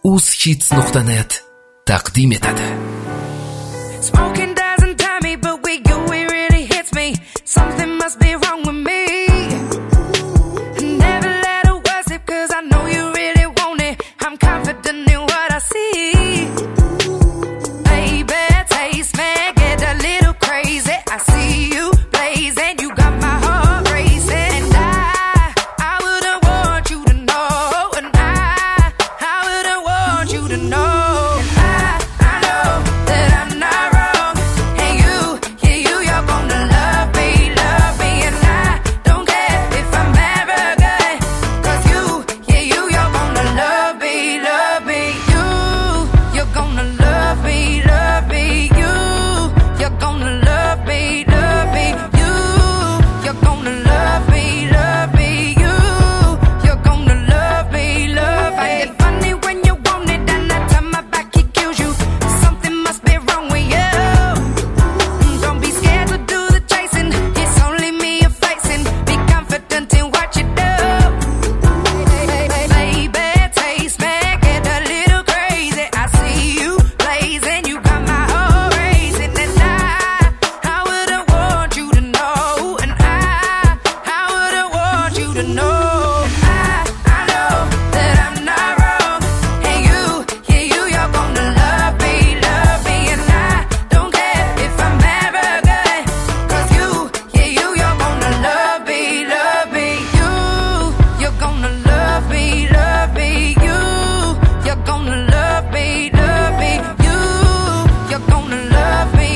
uzhits.net taqdim etadi. Smoking doesn't tell me, but with you it really hits me. Something must be wrong with me. I never let it worship, cause I know you really want it. I'm confident in what I see. Baby, taste me, get a little crazy. I see you blazing, you got my heart racing. And I wouldn't want you to know. And I wouldn't want you to know. I know that I'm not wrong. And you're gonna love me. And I don't care if I'm arrogant. Cause you're gonna love me. You're gonna love me. You're gonna love me. You're gonna love me. You're gonna love me. Find it funny when you want it and I turn my back, it kills you. Something must be wrong with you. Don't be scared to do the chasing. It's only me you're facing. Be confident in what you do. Baby, taste me, get a little crazy. I see you blazing, you got my heart racing. And I wouldn't want you to know. And I wouldn't want you to know. I know that I'm not wrong. And you're gonna love me. And I don't care if I'm arrogant. Cause you're gonna love me. You're gonna love me. You're gonna love me. You're gonna love me.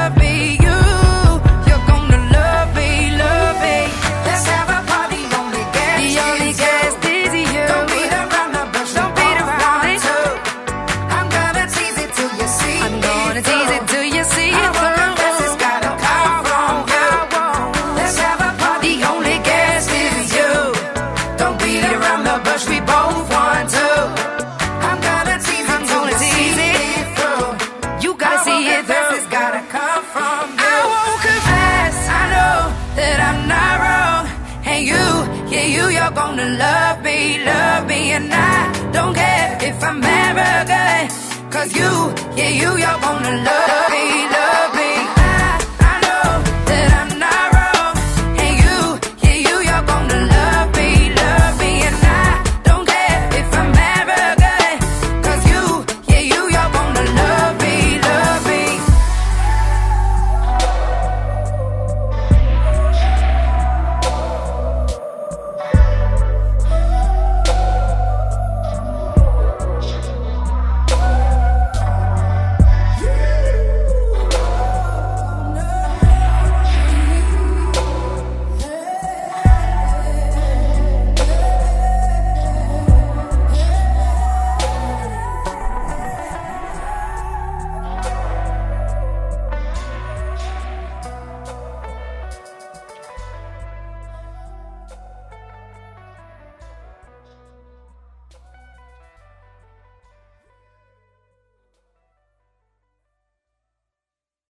You're gonna love me. Let's have a party, only guest. The only guest is you. Don't beat around the bush, don't beat around it. I'm gonna tease it till you see it. I'm gonna tease it till you see it. This has gotta come from you. Let's have a party, the only guest is you. Don't beat around the bush, we both want to. I'm gonna tease it till you see it through. You gotta see it through. This has gotta come from you. I won't confess, I know that I'm not wrong. And you're gonna love me. And I don't care if I'm arrogant. Cause you're gonna love me.